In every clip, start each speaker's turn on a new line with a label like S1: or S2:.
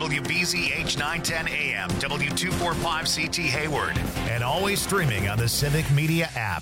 S1: WBZ H910 AM, W245CT Hayward, and always streaming on the Civic Media app.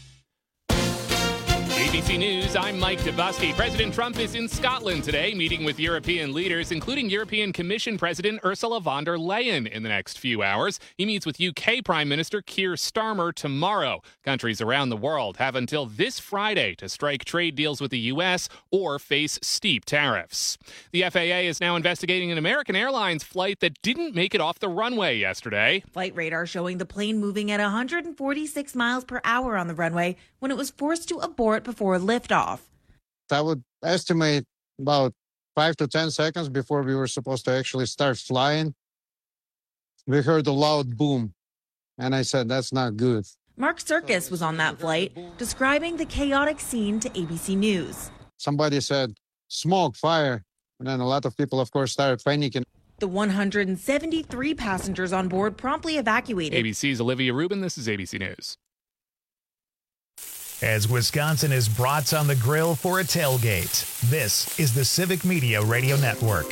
S2: ABC News, I'm Mike DeBusky. President Trump is in Scotland today, meeting with European leaders, including European Commission President Ursula von der Leyen in the next few hours. He meets with UK Prime Minister Keir Starmer tomorrow. Countries around the world have until this Friday to strike trade deals with the U.S. or face steep tariffs. The FAA is now investigating an American Airlines flight that didn't make it off the runway yesterday.
S3: Flight radar showing the plane moving at 146 miles per hour on the runway when it was forced to abort before liftoff.
S4: I would estimate about 5 to 10 seconds before we were supposed to actually start flying. We heard a loud boom, and I said, that's not good.
S3: Mark Serkis was on that flight, describing the chaotic scene to ABC News.
S4: Somebody said, smoke, fire, and then a lot of people, of course, started panicking.
S3: The 173 passengers on board promptly evacuated.
S2: ABC's Olivia Rubin, this is ABC News.
S1: As Wisconsin is brats on the grill for a tailgate, this is the Civic Media Radio Network.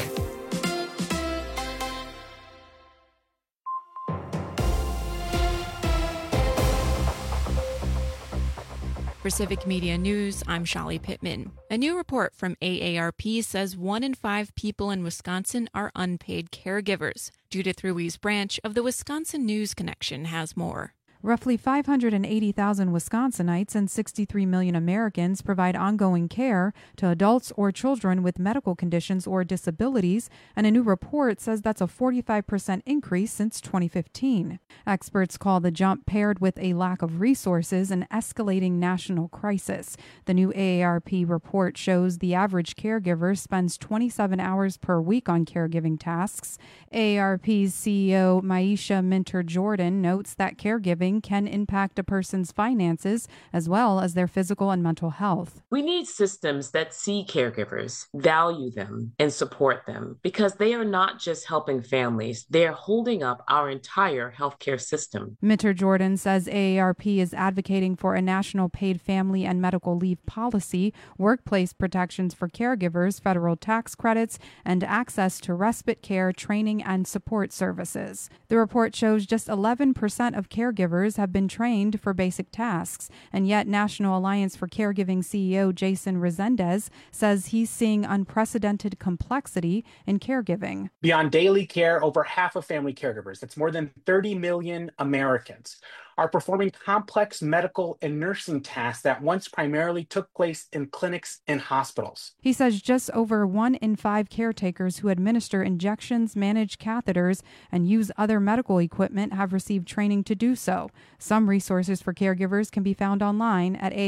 S5: For Civic Media News, I'm Shali Pittman. A new report from AARP says 1 in 5 people in Wisconsin are unpaid caregivers. Judith Ruiz Branch of the Wisconsin News Connection has more.
S6: Roughly 580,000 Wisconsinites and 63 million Americans provide ongoing care to adults or children with medical conditions or disabilities, and a new report says that's a 45% increase since 2015. Experts call the jump, paired with a lack of resources, an escalating national crisis. The new AARP report shows the average caregiver spends 27 hours per week on caregiving tasks. AARP's CEO Maisha Minter-Jordan notes that caregiving can impact a person's finances as well as their physical and mental health.
S7: We need systems that see caregivers, value them, and support them, because they are not just helping families, they are holding up our entire healthcare system.
S6: Minter-Jordan says AARP is advocating for a national paid family and medical leave policy, workplace protections for caregivers, federal tax credits, and access to respite care, training, and support services. The report shows just 11% of caregivers have been trained for basic tasks, and yet National Alliance for Caregiving CEO Jason Resendez says he's seeing unprecedented complexity in caregiving.
S8: Beyond daily care, over half of family caregivers, that's more than 30 million Americans, are performing complex medical and nursing tasks that once primarily took place in clinics and hospitals.
S6: He says just over 1 in 5 caretakers who administer injections, manage catheters, and use other medical equipment have received training to do so. Some resources for caregivers can be found online at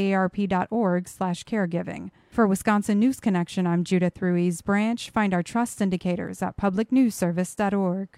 S6: aarp.org/caregiving. For Wisconsin News Connection, I'm Judith Ruiz Branch. Find our trust indicators at publicnewsservice.org.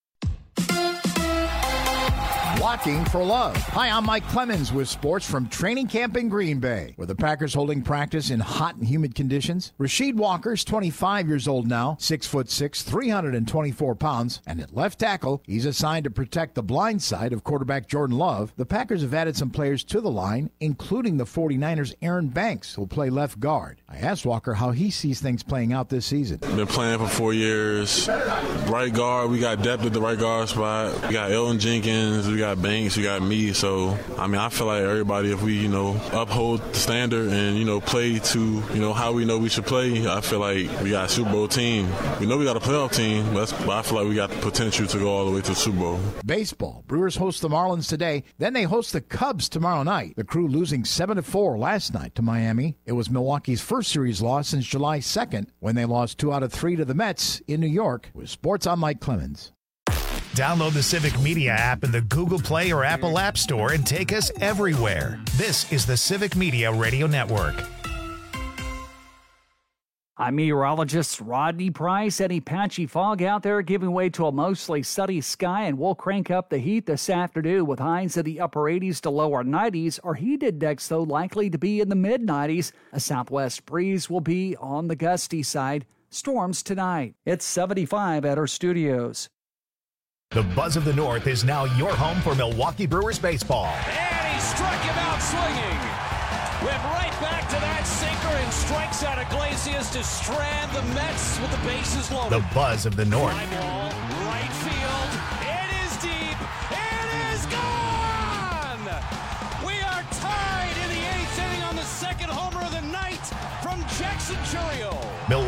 S9: Walking for Love. Hi, I'm Mike Clemens with sports from training camp in Green Bay, where the Packers holding practice in hot and humid conditions. Rasheed Walker's 25 years old now, 6'6", 324 pounds, and at left tackle, he's assigned to protect the blind side of quarterback Jordan Love. The Packers have added some players to the line, including the 49ers' Aaron Banks, who'll play left guard. I asked Walker how he sees things playing out this season.
S10: Been playing for 4 years. Right guard, we got depth at the right guard spot. We got Elton Jenkins, we got Banks, we got me. So, I feel like everybody, if we, uphold the standard and, play to, how we know we should play, I feel like we got a Super Bowl team. We know we got a playoff team, but I feel like we got the potential to go all the way to the Super Bowl.
S9: Baseball. Brewers host the Marlins today. Then they host the Cubs tomorrow night. The Crew losing 7-4 last night to Miami. It was Milwaukee's first series loss since July 2nd, when they lost 2 out of 3 to the Mets in New York. With sports, I'm Mike Clemens.
S1: Download the Civic Media app in the Google Play or Apple App Store and take us everywhere. This is the Civic Media Radio Network.
S11: I'm meteorologist Rodney Price. Any patchy fog out there giving way to a mostly sunny sky, and we'll crank up the heat this afternoon with highs in the upper 80s to lower 90s. Our heat index, though, likely to be in the mid-90s. A southwest breeze will be on the gusty side. Storms tonight. It's 75 at our studios.
S1: The Buzz of the North is now your home for Milwaukee Brewers baseball.
S12: And he struck him out swinging. Went right back to that sinker and strikes out Iglesias to strand the Mets with the bases loaded.
S1: The Buzz of the North.
S12: Fly ball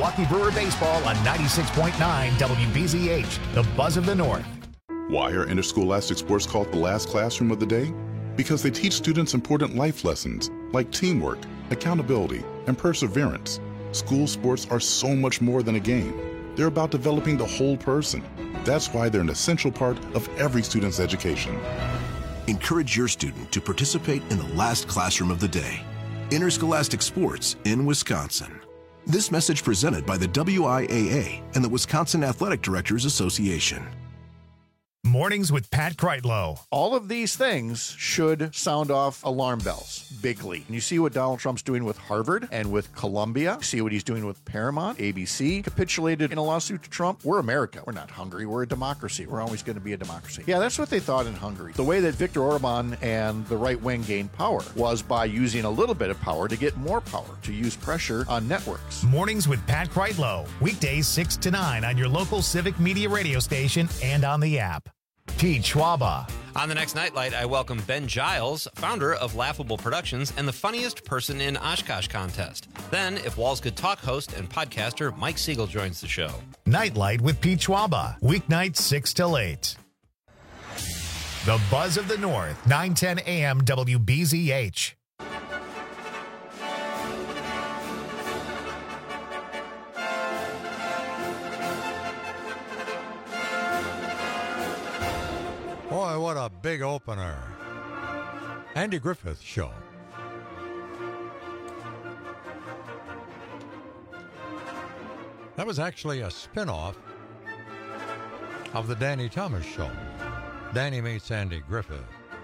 S1: Milwaukee Brewer Baseball on 96.9 WBZH, the buzz of the North.
S13: Why are interscholastic sports called the last classroom of the day? Because they teach students important life lessons like teamwork, accountability, and perseverance. School sports are so much more than a game. They're about developing the whole person. That's why they're an essential part of every student's education.
S14: Encourage your student to participate in the last classroom of the day. Interscholastic sports in Wisconsin. This message presented by the WIAA and the Wisconsin Athletic Directors Association.
S1: Mornings with Pat Kreitlow.
S15: All of these things should sound off alarm bells bigly. And you see what Donald Trump's doing with Harvard and with Columbia. You see what he's doing with Paramount. ABC capitulated in a lawsuit to Trump. We're America. We're not Hungary. We're a democracy. We're always going to be a democracy. Yeah, that's what they thought in Hungary. The way that Viktor Orban and the right wing gained power was by using a little bit of power to get more power, to use pressure on networks.
S1: Mornings with Pat Kreitlow. Weekdays 6 to 9 on your local Civic Media radio station and on the app. Pete Schwaba.
S16: On the next Nightlight, I welcome Ben Giles, founder of Laughable Productions and the funniest person in Oshkosh contest. Then, If Walls Could Talk host and podcaster Mike Siegel joins the show.
S1: Nightlight with Pete Schwaba. Weeknights 6 till 8. The buzz of the North, 910 AM WBZH.
S17: Boy, what a big opener. Andy Griffith Show. That was actually a spin-off of the Danny Thomas Show. Danny meets Andy Griffith.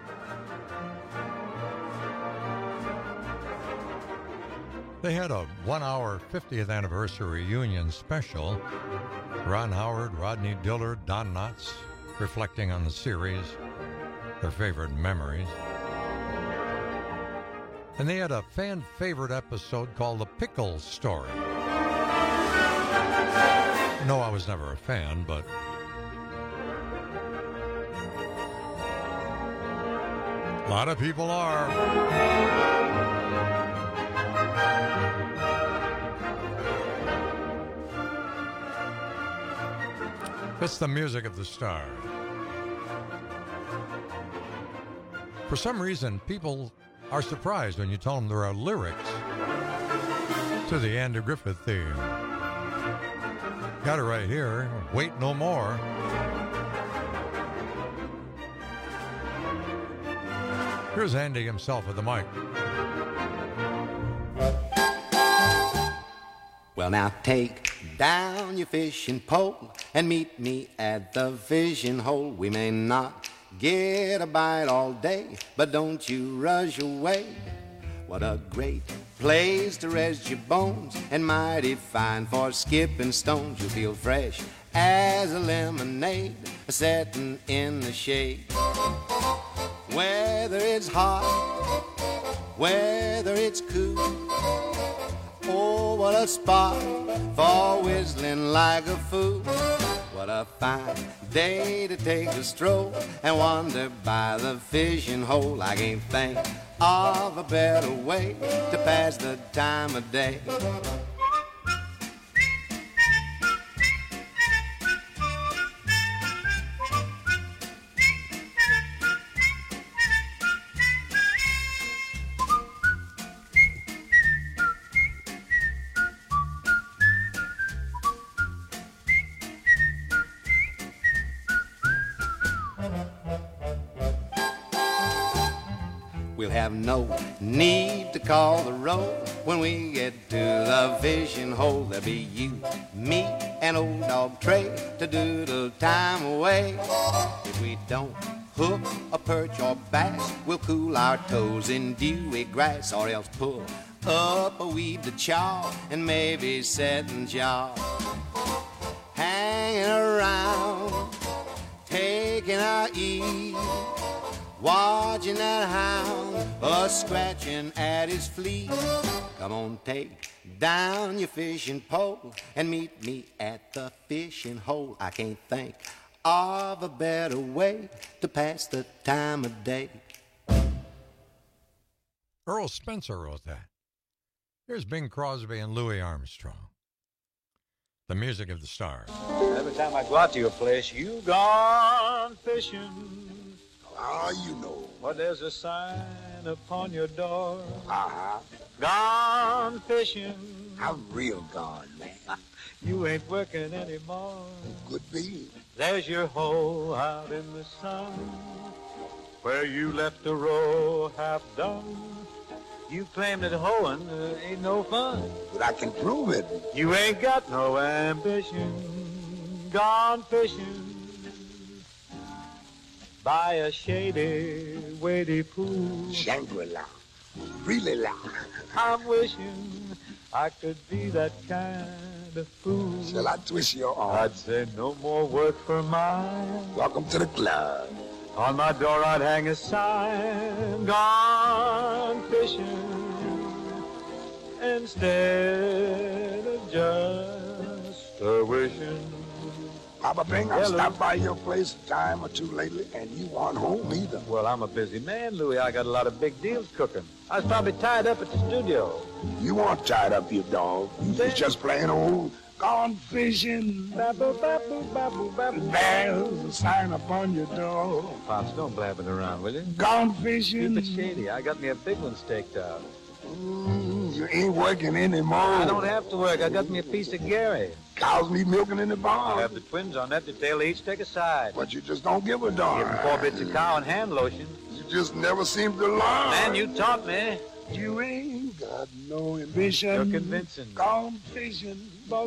S17: They had a 1-hour 50th anniversary reunion special. Ron Howard, Rodney Dillard, Don Knotts, reflecting on the series, their favorite memories. And they had a fan-favorite episode called The Pickles Story. No, I was never a fan, but a lot of people are. It's the music of the stars. For some reason, people are surprised when you tell them there are lyrics to the Andy Griffith theme. Got it right here. Wait no more. Here's Andy himself at the mic.
S18: Well, now take down your fishing pole and meet me at the fishing hole. We may not get a bite all day, but don't you rush away. What a great place to rest your bones, and mighty fine for skipping stones. You feel fresh as a lemonade, setting in the shade. Whether it's hot, whether it's cool, oh, what a spot for whistling like a fool. What a fine day to take a stroll and wander by the fishing hole. I can't think of a better way to pass the time of day. We'll have no need to call the roll when we get to the fishing hole. There'll be you, me, and old dog Trey to doodle time away. If we don't hook a perch or bass, we'll cool our toes in dewy grass, or else pull up a weed to chaw and maybe set and jaw. Hanging around, taking our ease, watching that hound scratching at his fleece. Come on, take down your fishing pole and meet me at the fishing hole. I can't think of a better way to pass the time of day.
S17: Earl Spencer wrote that. Here's Bing Crosby and Louis Armstrong. the music of the stars.
S19: Every time I go out to your place, you gone fishing.
S20: Ah, you know.
S19: But there's a sign upon your door.
S20: Uh-huh.
S19: Gone fishing.
S20: I'm real gone, man.
S19: You ain't working anymore.
S20: Could be.
S19: There's your hole out in the sun, where you left the row half done. You claim that hoeing ain't no fun.
S20: But I can prove it.
S19: You ain't got no ambition. Gone fishing by a shady, weighty pool.
S20: Shangri-La. Really la.
S19: I'm wishing I could be that kind of fool.
S20: Shall I twist your arm?
S19: I'd say no more work for mine.
S20: Welcome to the club.
S19: On my door I'd hang a sign, gone fishing, instead of just a wishing.
S20: Papa Bing, I've stopped by your place a time or two lately, and you aren't home either.
S19: Well, I'm a busy man, Louie. I got a lot of big deals cooking. I was probably tied up at the studio.
S20: You weren't tied up, you dog. You was just plain old gone fishing.
S19: Babble, babble, babble, babble.
S20: There's a sign upon your door.
S19: Pops, don't blab it around, will you?
S20: Gone fishing.
S19: Keep it shady. I got me a big one staked out.
S20: You ain't working anymore.
S19: I don't have to work. I got me a piece of Gary.
S20: Cows need milking in the barn.
S19: I have the twins on that detail. They each take a side.
S20: But you just don't give a darn.
S19: Give them 4 bits of cow and hand lotion.
S20: You just never seem to learn.
S19: Man, you taught me.
S20: You ain't got no ambition.
S19: You're convincing.
S20: Gone fishing.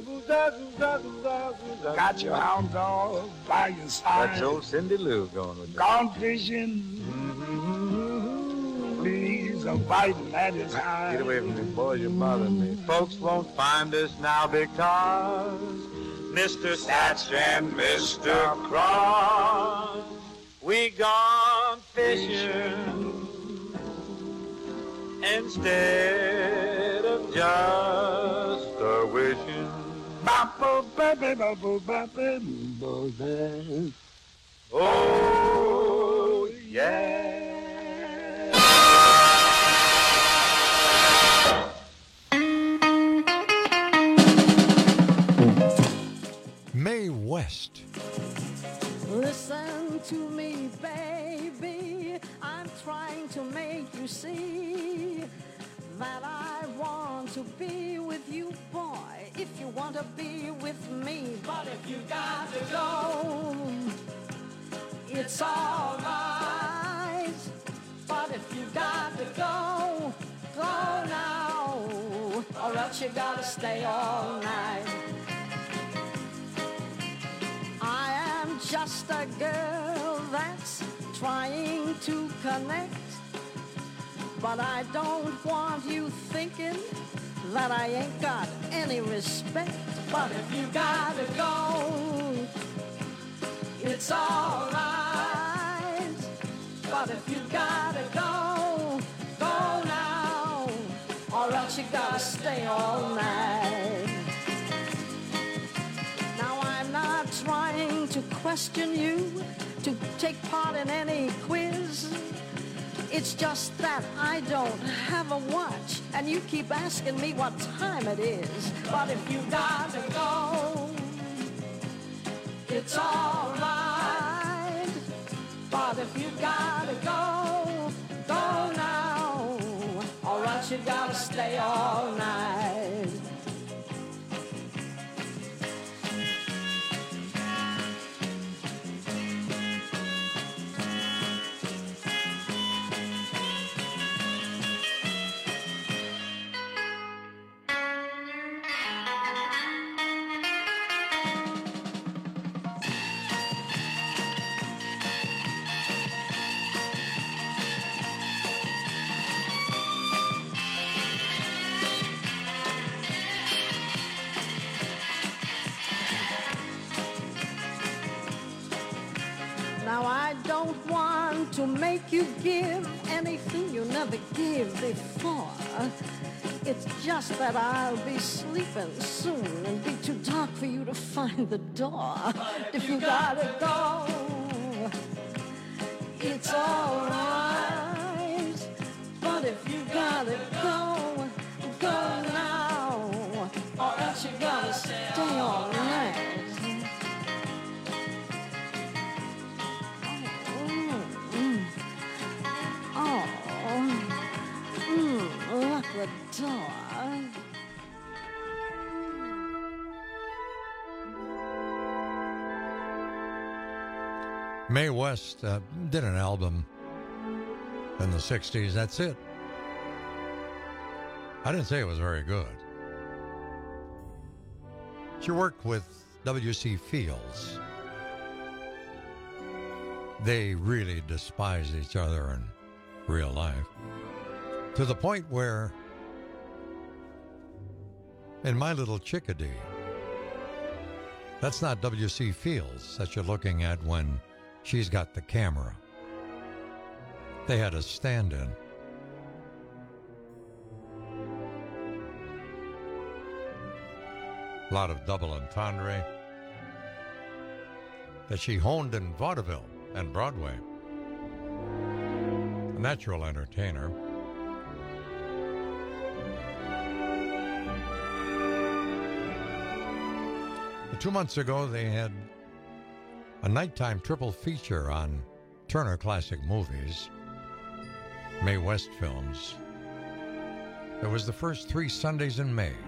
S20: Got your hound dog by your side.
S19: That's old Cindy Lou going with you.
S20: Gone fishing. Please, I'm fighting at his hide.
S19: Get away from me, boy. You're bothering me. Folks won't find us now because Mr. Satch and Mr. Cross, we gone fishing instead of just a wishing. Oh, yeah.
S17: Mae West.
S21: Listen to me, baby. I'm trying to make you see that I want to be with you, boy. If you want to be with me, but if you got to go, it's all right. But if you got to go, go now, or else you gotta stay all night. I am just a girl that's trying to connect, but I don't want you thinking that I ain't got any respect. But if you gotta go, it's all right. But if you gotta go, go now, or else you gotta stay all night. Now I'm not trying to question you, to take part in any quiz. It's just that I don't have a watch, and you keep asking me what time it is. But if you gotta go, it's all right. But if you gotta go, go now, or else you gotta stay all night. Now I don't want to make you give anything you never gave before. It's just that I'll be sleeping soon and be too dark for you to find the door. If you gotta go, it's all right. But if you gotta go, go now, or else you gotta stay all night.
S17: Mae West did an album in the 60s. That's it. I didn't say it was very good. She worked with W.C. Fields. They really despised each other in real life, to the point where in My Little Chickadee, that's not W.C. Fields that you're looking at when she's got the camera. They had a stand-in. A lot of double entendre that she honed in vaudeville and Broadway. A natural entertainer. But 2 months ago, they had a nighttime triple feature on Turner Classic Movies, Mae West Films. It was the first 3 Sundays in May.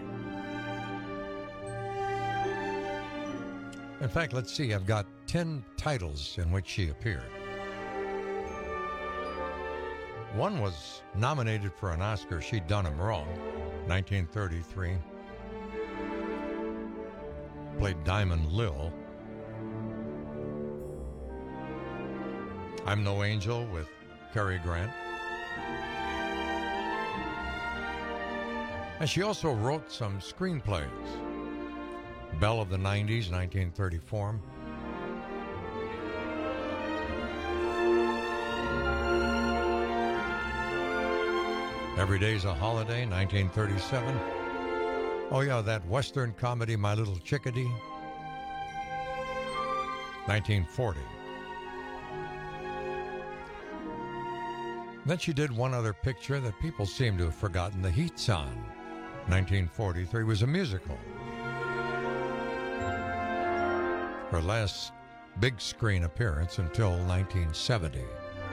S17: In fact, let's see, I've got 10 titles in which she appeared. One was nominated for an Oscar, She'd Done Him Wrong, 1933. Played Diamond Lil. I'm No Angel with Cary Grant. And she also wrote some screenplays. Belle of the 90s, 1934. Every Day's a Holiday, 1937. Oh yeah, that Western comedy, My Little Chickadee, 1940. Then she did one other picture that people seem to have forgotten, The Heat's On, 1943, was a musical. Her last big screen appearance until 1970.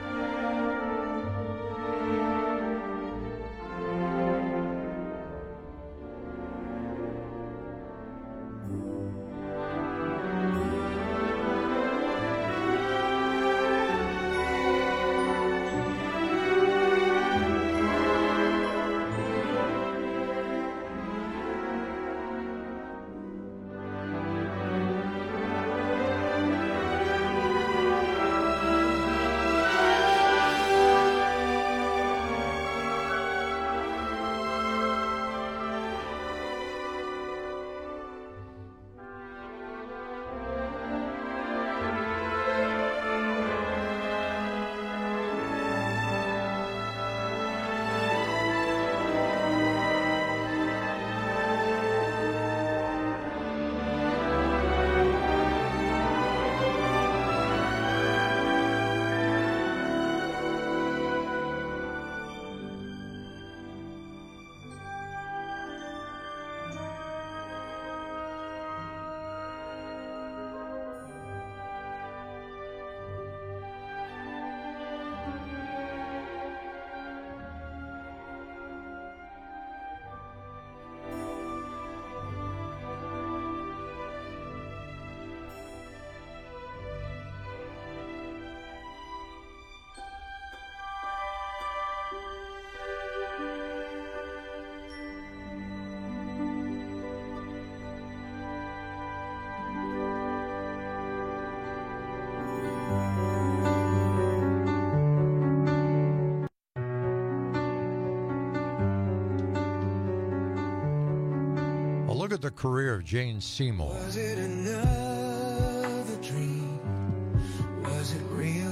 S17: Look at the career of Jane Seymour.
S4: Was it another dream? Was it real?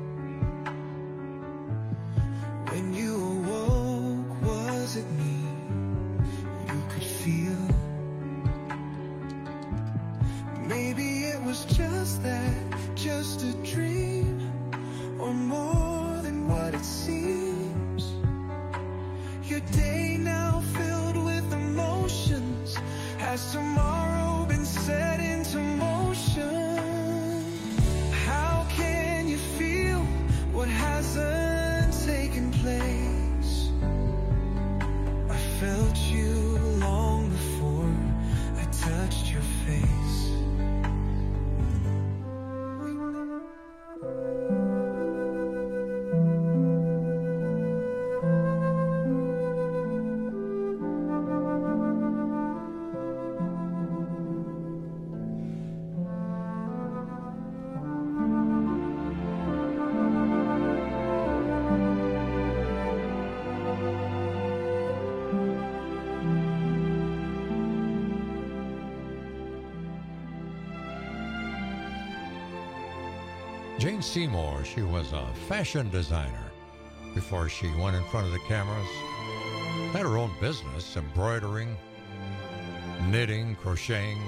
S4: When you awoke, was it me you could feel? Maybe it was just that, just a dream, or more than what it seems. Your day now filled with emotions. Has tomorrow been set into motion?
S17: Jane Seymour, she was a fashion designer before she went in front of the cameras. Had her own business, embroidering, knitting, crocheting.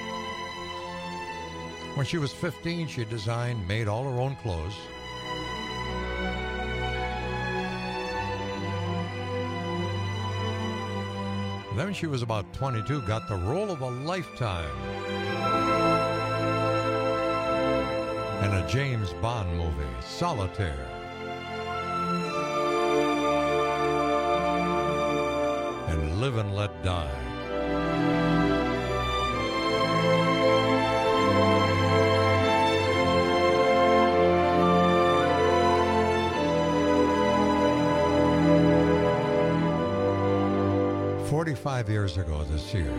S17: When she was 15, she designed, made all her own clothes. Then when she was about 22, got the role of a lifetime in a James Bond movie, Solitaire. And Live and Let Die. "45 years ago this year."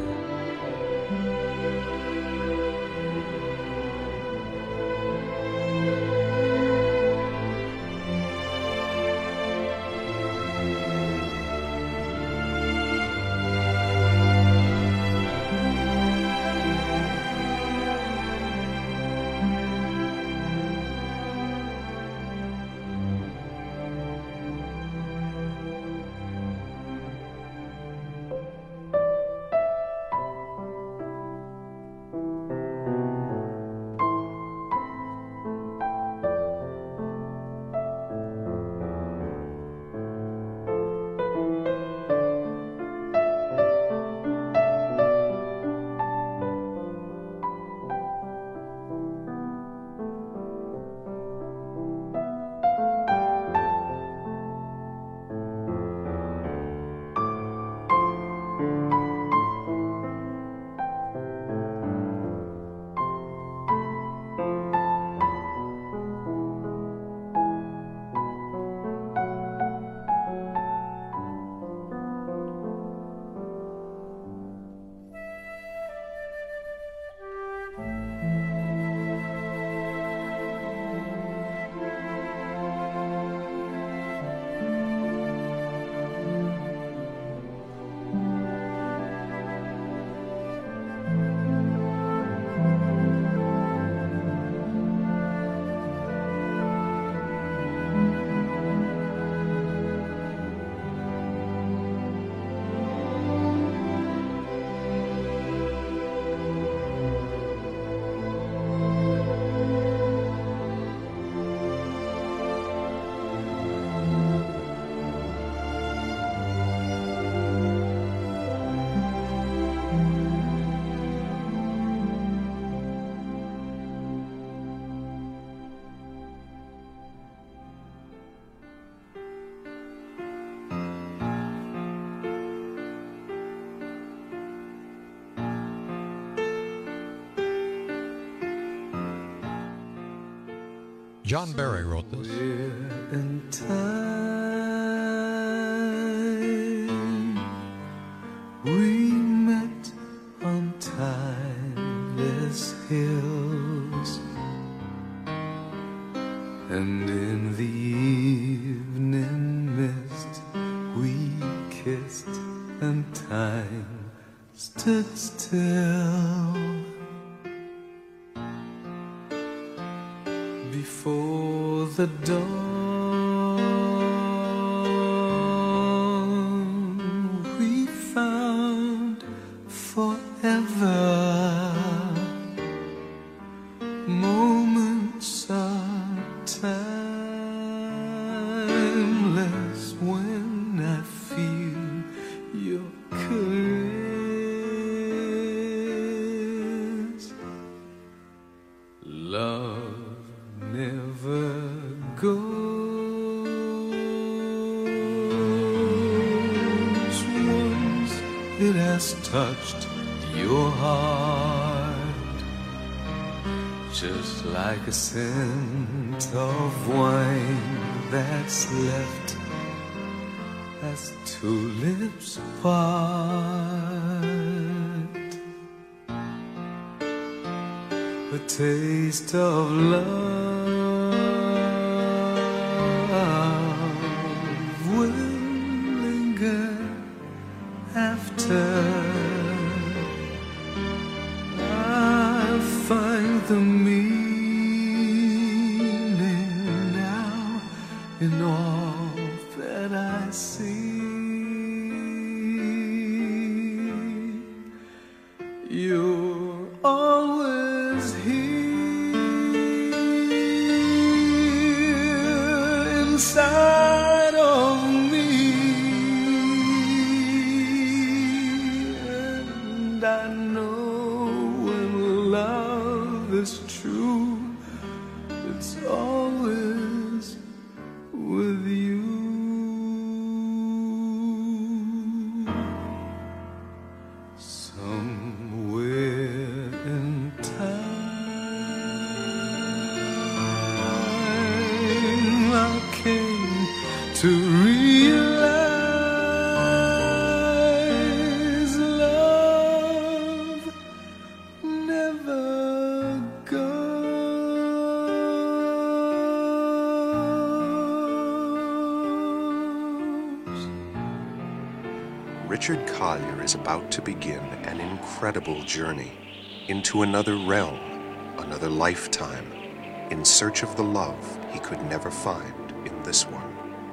S17: John Barry wrote this.
S4: We're in time. We met on timeless hills, and in the evening mist we kissed, and time stood still. Before the dawn, we found forever. Moments are timeless when I feel your caress. Love never goes. Once it has touched your heart, just like a scent of wine that's left as two lips part. A taste of love will linger after. I find the meaning in all that I see. You're always here inside of me, and I know when love is true, it's always with you. Somewhere in time I came to realize love never goes.
S3: Richard Collier is about to begin an incredible journey into another realm, another lifetime, in search of the love he could never find in this one.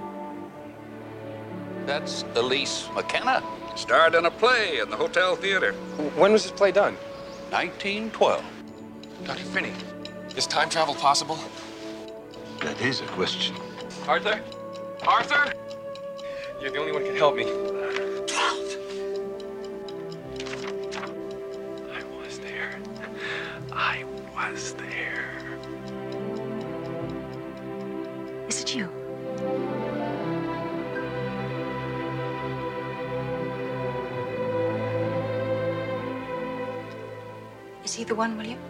S22: That's Elise McKenna. Starred in a play in the Hotel Theater. When was this play done? 1912. Dr. Finney, is time travel possible?
S23: That is a question.
S22: Arthur? Arthur? You're the only one who can help me. I was there.
S24: Is it you? Is he the one, William?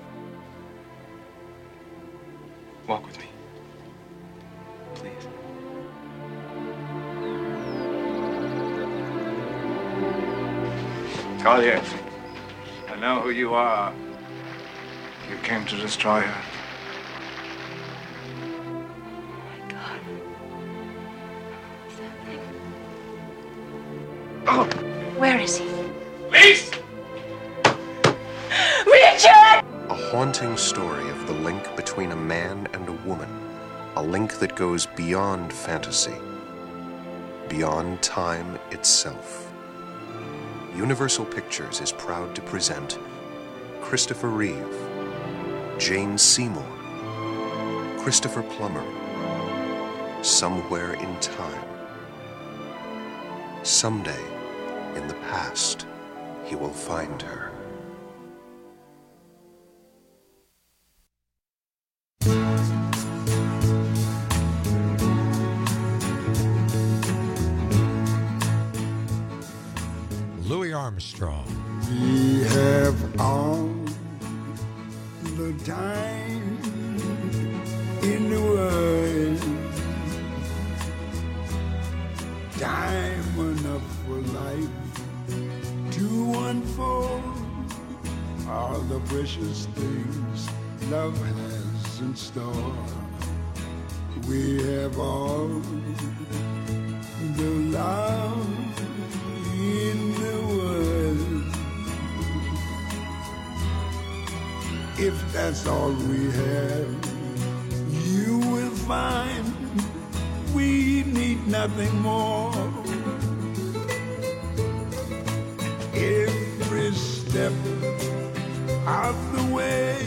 S22: Walk with me. Please.
S23: Collier, I know who you are. You came to destroy her.
S24: Where is he?
S22: Lise!
S24: Richard!
S3: A haunting story of the link between a man and a woman, a link that goes beyond fantasy, beyond time itself. Universal Pictures is proud to present Christopher Reeve, Jane Seymour, Christopher Plummer, Somewhere in Time. Someday, in the past, he will find her.
S17: Louis Armstrong.
S20: We have all the time in the world, time enough for life to unfold all the precious things love has in store. We have all the love in the world. If that's all we have, you will find we need nothing more. Every step of the way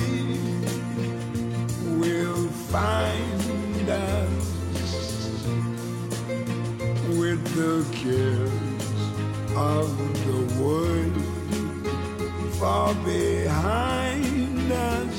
S20: will find us with the cares of the world far behind us.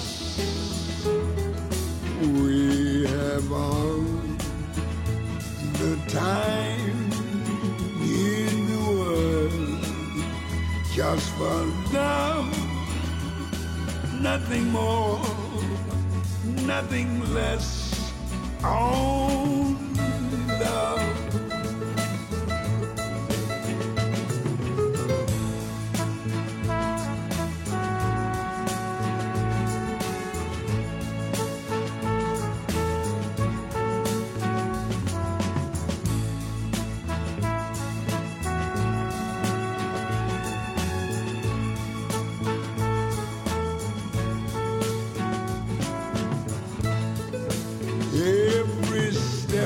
S20: We have all the time in the world just for love, nothing more, nothing less, only love. Every step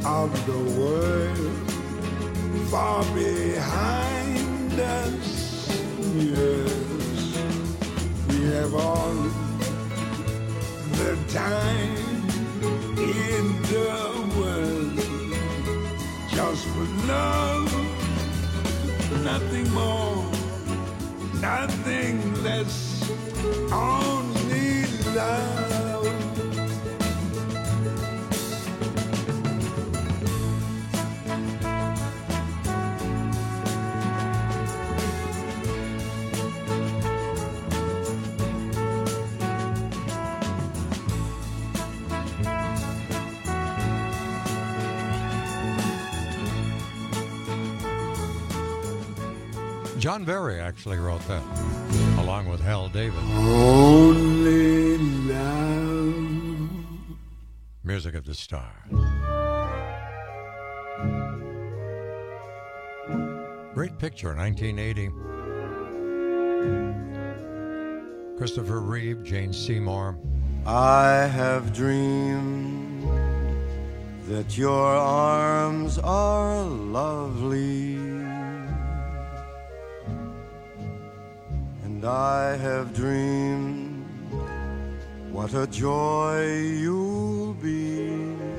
S20: of the world far behind us. Yes, we have all the time in the world just for love, nothing more, nothing less, only love.
S17: John Berry actually wrote that, along with Hal David.
S20: Only love.
S17: Music of the Stars. Great picture, 1980. Christopher Reeve, Jane Seymour.
S2: I have dreamed that your arms are lovely, and I have dreamed what a joy you'll be.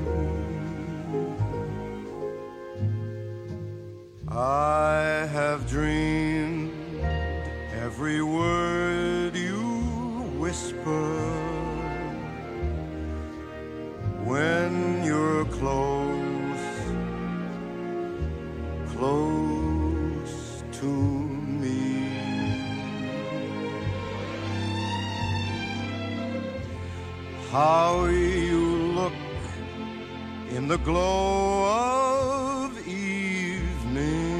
S2: I have dreamed every word you whisper when you're close, close to me. How you look in the glow of evening.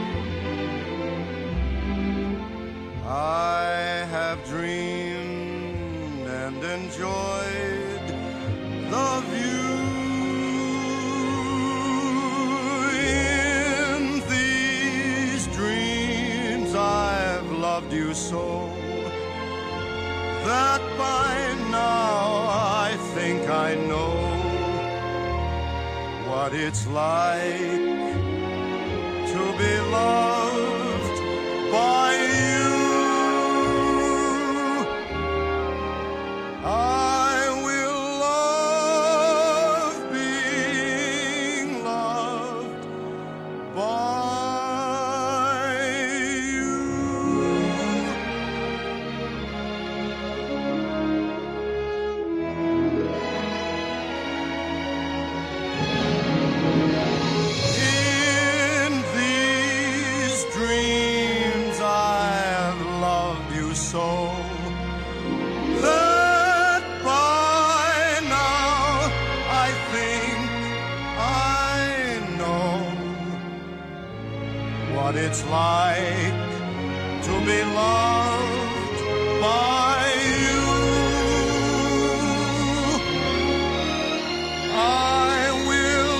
S2: I have dreamed and enjoyed the view. In these dreams I've loved you so that by now I think I know what it's like to be loved by you. I will love being loved by you. In these dreams I have loved you so that by now I think I know what it's like to be loved by you. I will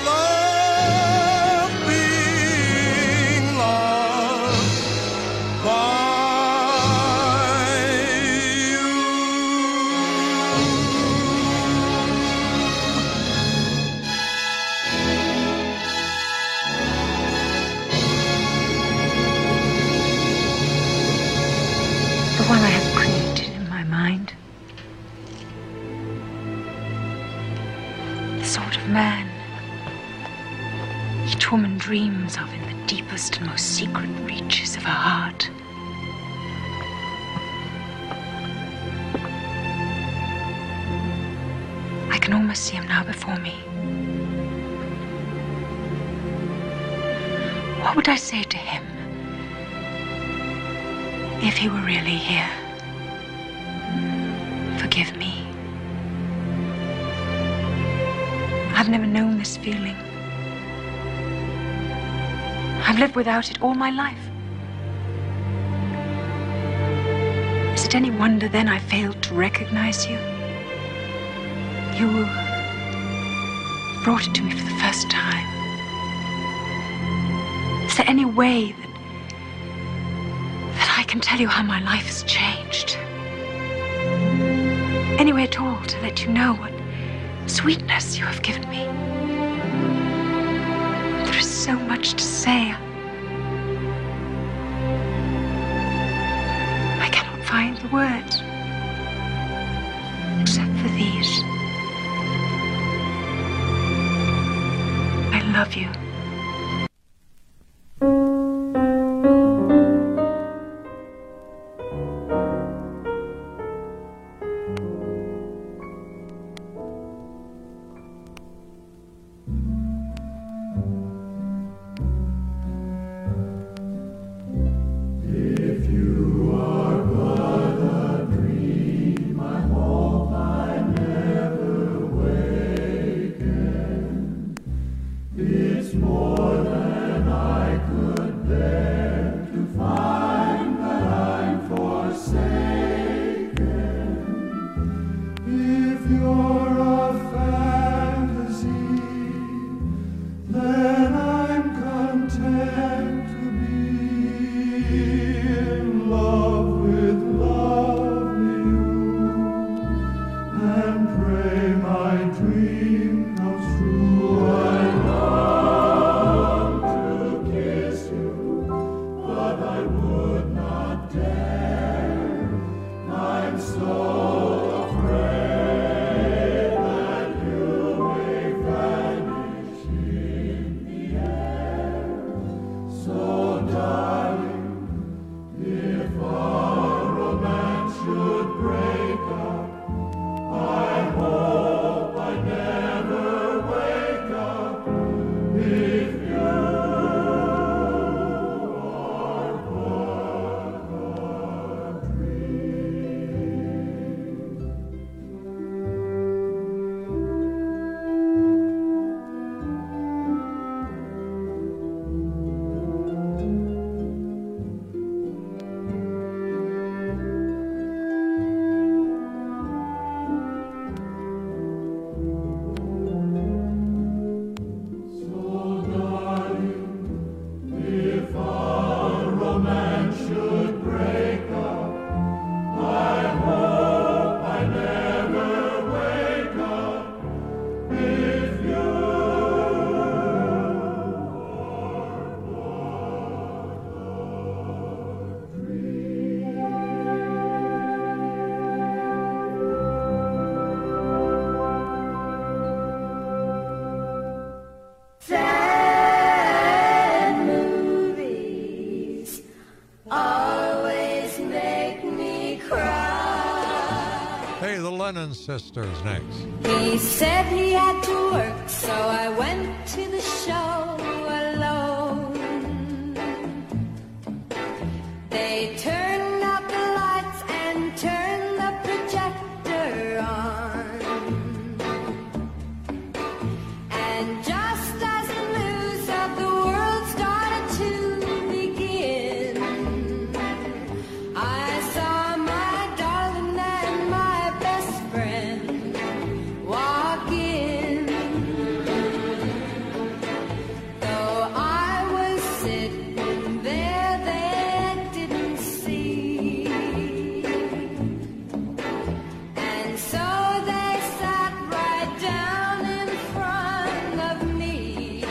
S2: love being loved by you.
S24: The one I have created in my mind. The sort of man each woman dreams of in the deepest and most secret reaches of her heart. I can almost see him now before me. What would I say to him if he were really here? Forgive me. I've never known this feeling. I've lived without it all my life. Is it any wonder then I failed to recognize you? You brought it to me for the first time. Is there any way that I can tell you how my life has changed? Any way at all to let you know what sweetness you have given me? much to say. I cannot find the words. Except for these. I love you.
S17: Sisters next.
S5: He said he had to work, so I went to the show alone. They turned out the lights and turned the projector on. And just as the news of the world started to begin, I saw my darling and my best friend walk in. Though I was sitting there, they didn't see. And so they sat right down in front of me.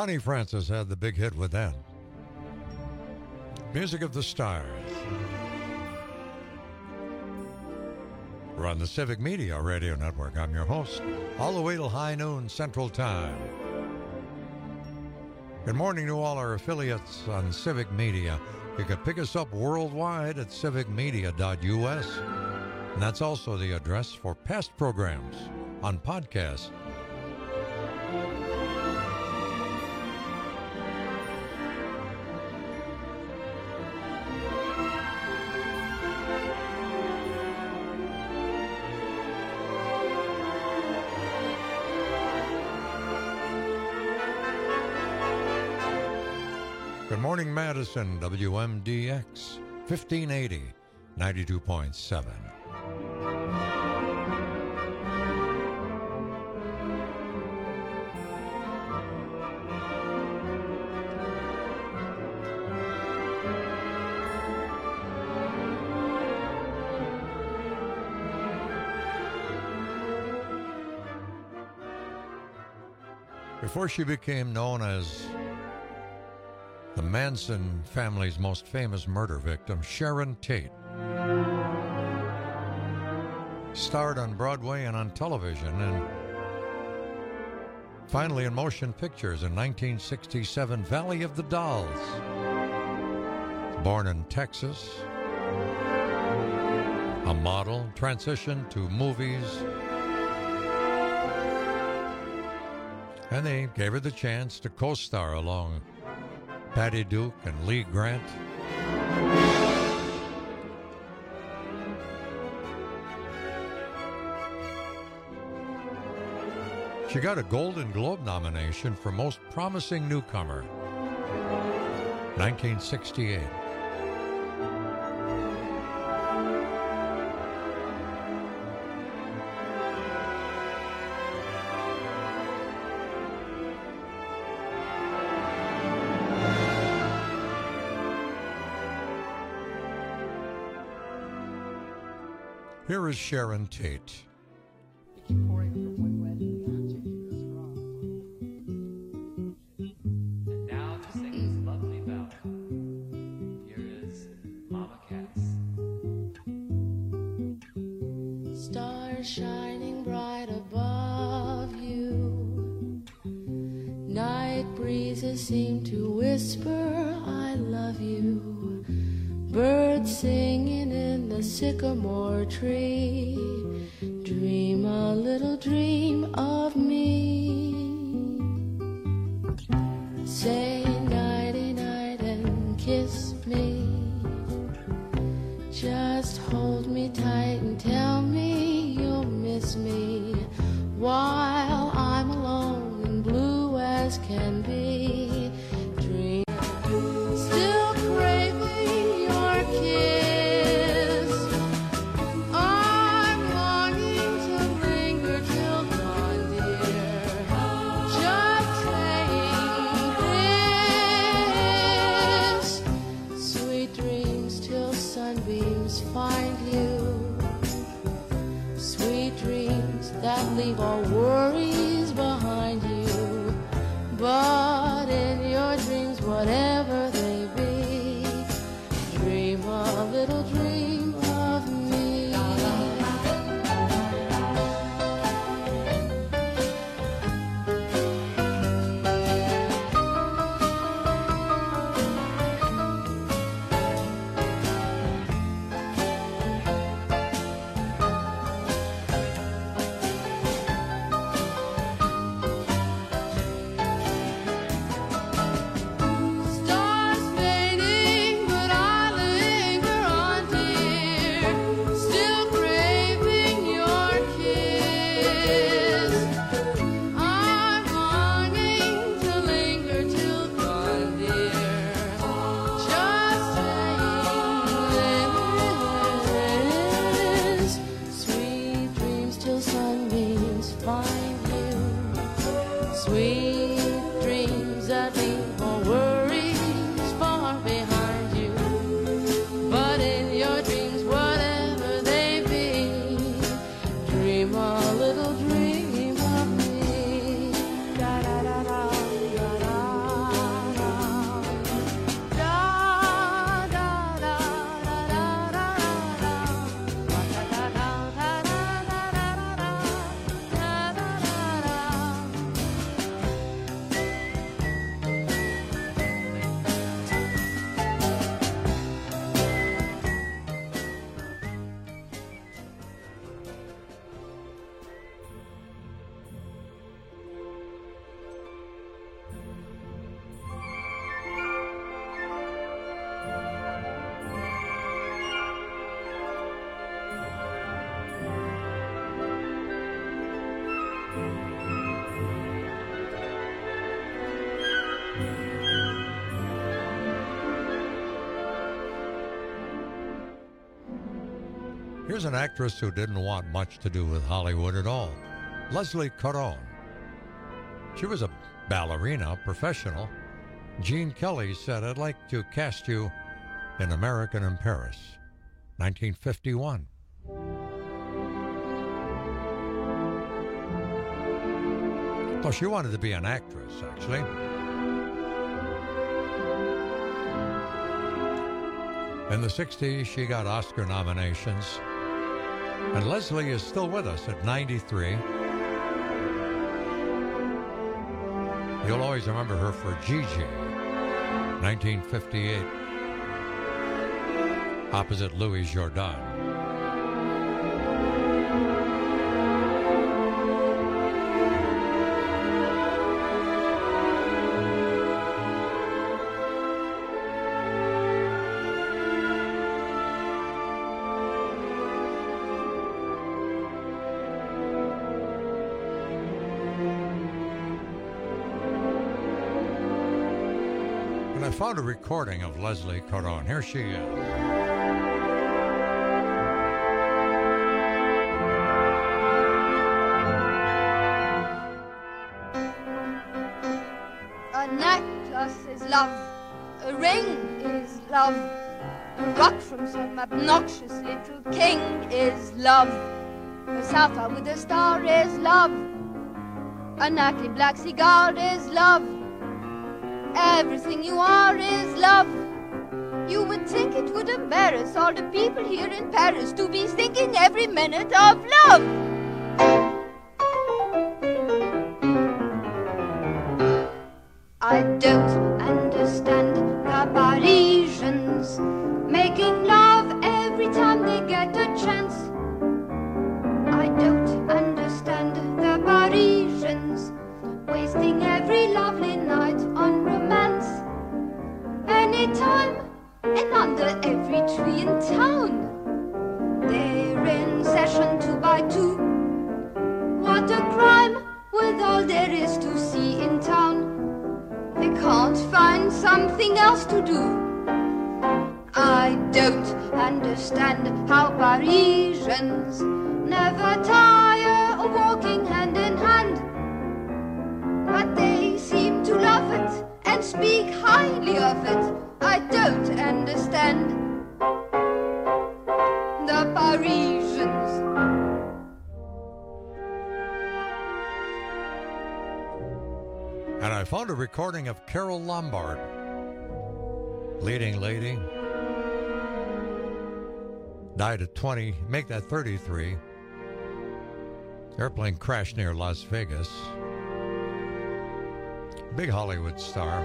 S17: Connie Francis had the big hit with that. Music of the Stars. We're on the Civic Media Radio Network. I'm your host, all the way till high noon Central Time. Good morning to all our affiliates on Civic Media. You can pick us up worldwide at civicmedia.us. And that's also the address for past programs on podcast. Good morning, Madison, WMDX, 1580, 92.7. Before she became known as the Manson family's most famous murder victim, Sharon Tate starred on Broadway and on television, and finally in motion pictures in 1967, Valley of the Dolls. Born in Texas, a model, transitioned to movies, and they gave her the chance to co-star along Patty Duke and Lee Grant. She got a Golden Globe nomination for Most Promising Newcomer, 1968. Here is Sharon Tate.
S6: Stars shining bright above you. Night breezes seem to whisper, I love you. Birds singing in the sycamore tree. Dream a little dream of me. Say nighty-night and kiss me. Just hold me tight and tell me you'll miss me while I'm alone and blue as can be. Dream, still craving your kiss. I'm longing to linger till dawn, dear. Just saying this. Sweet dreams till sunbeams find you. Sweet dreams that leave all worries behind you. But in your dreams, whatever they be, dream a little dream of me. Stars fading, but I linger on, dear. Still craving your kiss. I'm longing to linger till dawn, dear. Just saying this. Sweet dreams till sunbeams find you. Sweet dreams that leave all worries far behind you. But in your dreams, whatever they be, dream a little dream of me. Da da da da da da.
S17: Here's an actress who didn't want much to do with Hollywood at all. Leslie Caron. She was a ballerina, professional. Gene Kelly said, "I'd like to cast you in American in Paris." 1951. Well, she wanted to be an actress, actually. In the 60s, she got Oscar nominations. And Leslie is still with us at 93. You'll always remember her for Gigi, 1958, opposite Louis Jourdan. I found a recording of Leslie Caron. Here she is.
S5: A necklace is love, a ring is love, a rock from some obnoxious little king is love, a sapphire with a star is love, a knacky black cigar is love. Everything you are is love. You would think it would embarrass all the people here in Paris to be thinking every minute of love. I don't understand the Parisians making love every time they get a chance. I don't understand the Parisians wasting every lovely night on romance. Anytime and under every tree in town, they're in session 2 by 2. What a crime with all there is to see in town. They can't find something else to do. I don't understand how Parisians never tire of walking hand in hand. But they seem to love it and speak highly of it. I don't understand the Parisians.
S17: And I found a recording of Carole Lombard, leading lady. Died at 20, make that 33. Airplane crashed near Las Vegas. Big Hollywood star.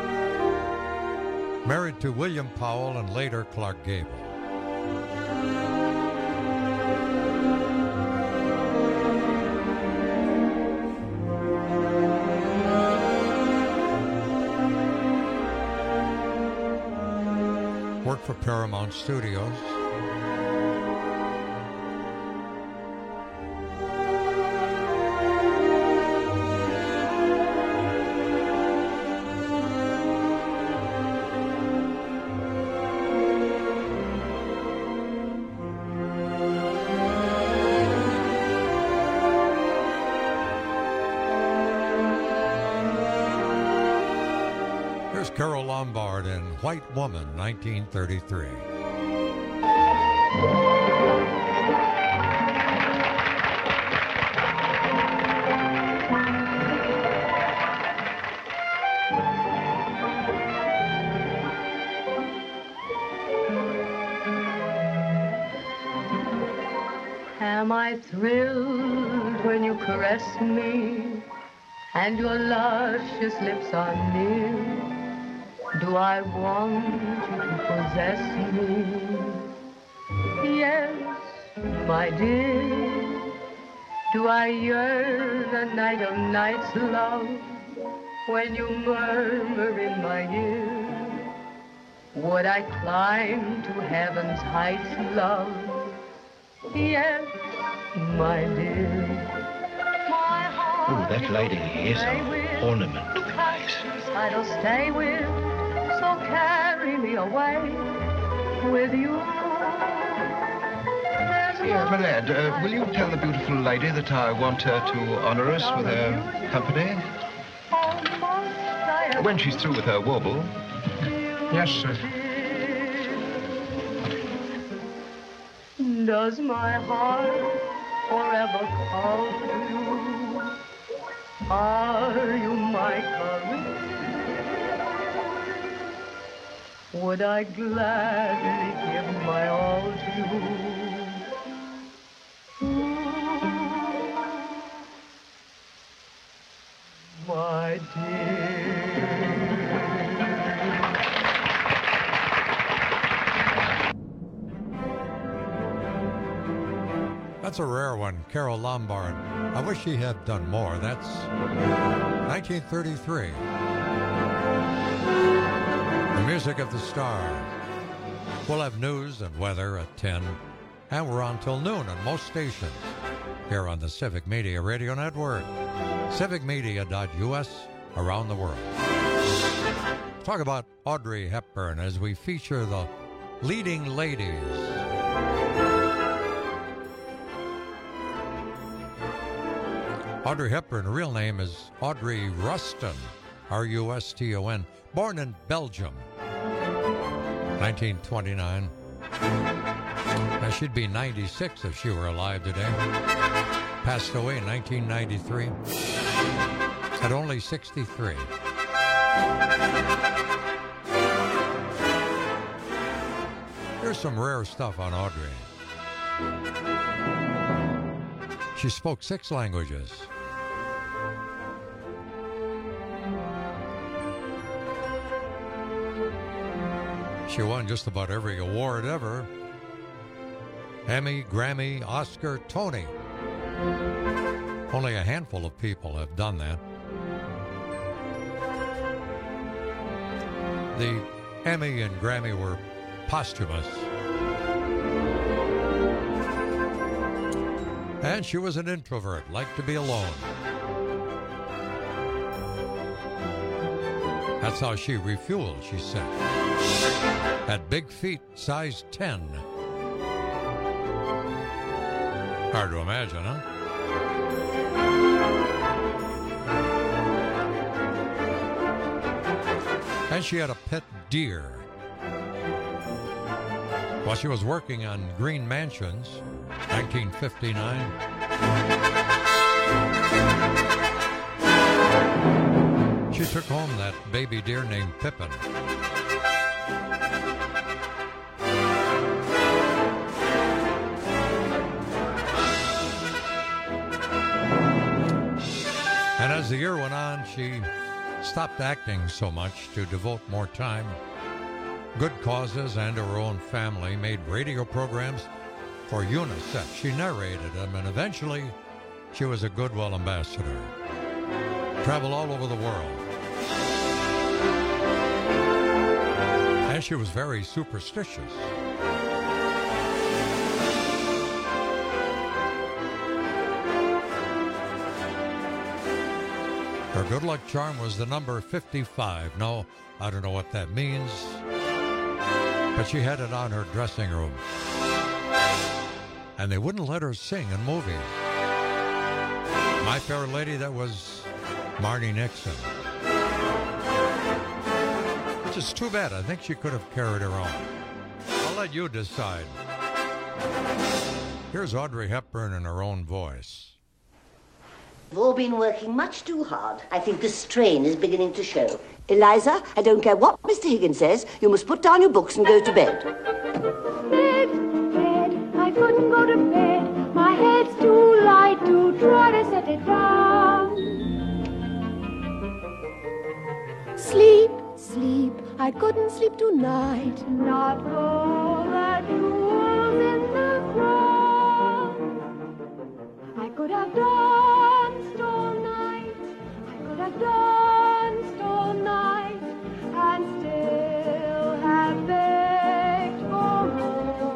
S17: Married to William Powell and later Clark Gable. Worked for Paramount Studios. Carole Lombard in White Woman, 1933.
S7: Am I thrilled when you caress me and your luscious lips are near? Do I want you to possess me? Yes, my dear. Do I yearn a night of nights, love, when you murmur in my ear? Would I climb to heaven's heights, love? Yes, my dear. My heart
S8: Oh, that lady is an ornament to the place.
S7: I'll stay with. So carry me away with you. There's
S8: Here, my lad, will you tell the beautiful lady that I want her to honor us with her company? When she's through with her warble. Yes, sir.
S7: Does my heart forever call to you? Are you my courage? Would I gladly give my all to you? My dear.
S17: That's a rare one, Carole Lombard. I wish she had done more. That's 1933. The music of the stars. We'll have news and weather at 10, and we're on till noon on most stations here on the Civic Media Radio Network, civicmedia.us, around the world. Talk about Audrey Hepburn as we feature the leading ladies. Audrey Hepburn, her real name is Audrey Ruston, R-U-S-T-O-N, born in Belgium, 1929. Now, she'd be 96 if she were alive today. Passed away in 1993 at only 63. Here's some rare stuff on Audrey. She spoke 6 languages. She won just about every award ever. Emmy, Grammy, Oscar, Tony. Only a handful of people have done that. The Emmy and Grammy were posthumous. And she was an introvert, liked to be alone. That's how she refueled, she said. Had big feet, size 10. Hard to imagine, huh? And she had a pet deer. While she was working on Green Mansions, 1959. She took home that baby deer named Pippin. And as the year went on, she stopped acting so much to devote more time. Good causes and her own family made radio programs for UNICEF. She narrated them, and eventually she was a Goodwill ambassador. Traveled all over the world. And she was very superstitious. Her good luck charm was the number 55. No, I don't know what that means, but she had it on her dressing room. And they wouldn't let her sing in movies. My Fair Lady, that was Marni Nixon. Which is too bad. I think she could have carried her on. I'll let you decide. Here's Audrey Hepburn in her own voice.
S9: We've all been working much too hard. I think the strain is beginning to show. Eliza, I don't care what Mr. Higgins says. You must put down your books and go to bed.
S5: Bed, I couldn't go to bed. My head's too light to try to set it down. Sleep, sleep, I couldn't sleep tonight. Not for the jewels in the crown. I could have danced all night. I could have danced all night and still have begged for more.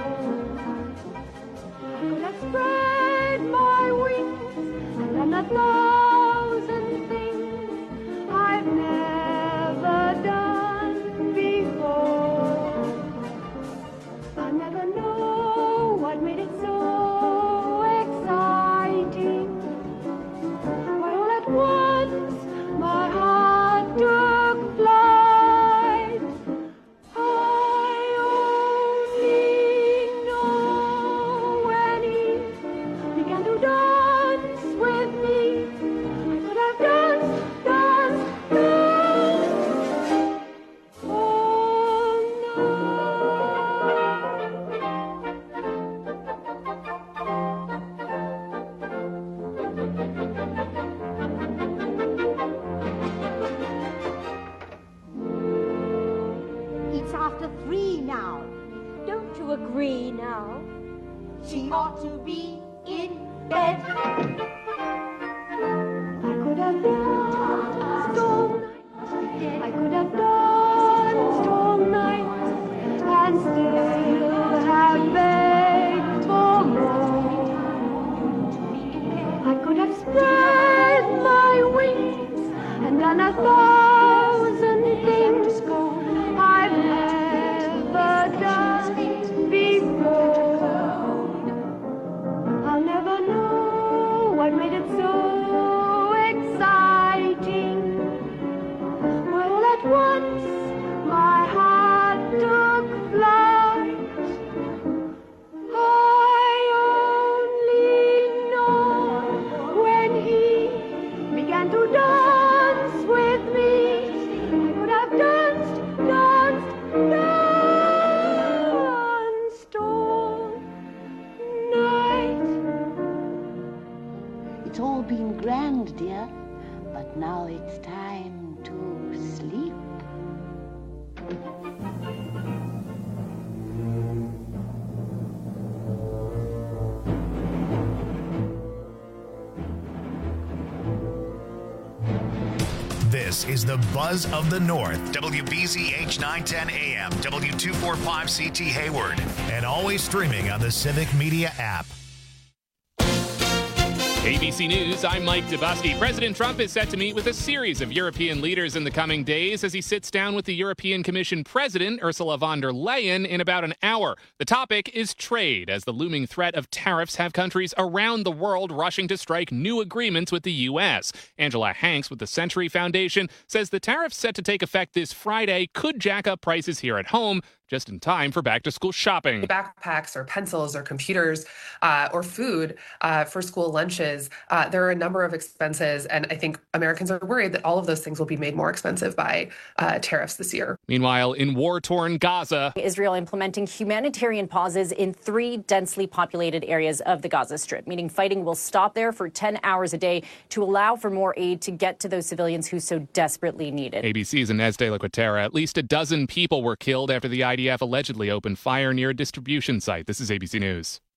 S5: I could have spread my wings and done 1,000 things I've never done before. I never know what made it so. for free now. Don't you agree now? She ought to be in bed. I could have danced all night. I could have danced all night and still have begged for more. I could have spread my wings and done 1,000 things I've never done before. I'll never know what made it so exciting. When all at once my heart took flight. I only know when he began to dance with me. I could have danced all night.
S9: It's all been grand, dear, but now it's time to sleep.
S1: This is the Buzz of the North, WBZH 910 AM, W245CT Hayward, and always streaming on the Civic Media app.
S10: ABC News, I'm Mike Dubusky. President Trump is set to meet with a series of European leaders in the coming days as he sits down with the European Commission President, Ursula von der Leyen, in about an hour. The topic is trade, as the looming threat of tariffs have countries around the world rushing to strike new agreements with the U.S. Angela Hanks with the Century Foundation says the tariffs set to take effect this Friday could jack up prices here at home, just in time for back-to-school shopping.
S11: Backpacks or pencils or computers or food for school lunches. There are a number of expenses, and I think Americans are worried that all of those things will be made more expensive by tariffs this year.
S10: Meanwhile, in war-torn Gaza,
S12: Israel implementing humanitarian pauses in 3 densely populated areas of the Gaza Strip, meaning fighting will stop there for 10 hours a day to allow for more aid to get to those civilians who so desperately need it.
S10: ABC's Inez de la Cuetara. At least a dozen people were killed after the IDF allegedly opened fire near a distribution site. This is ABC News.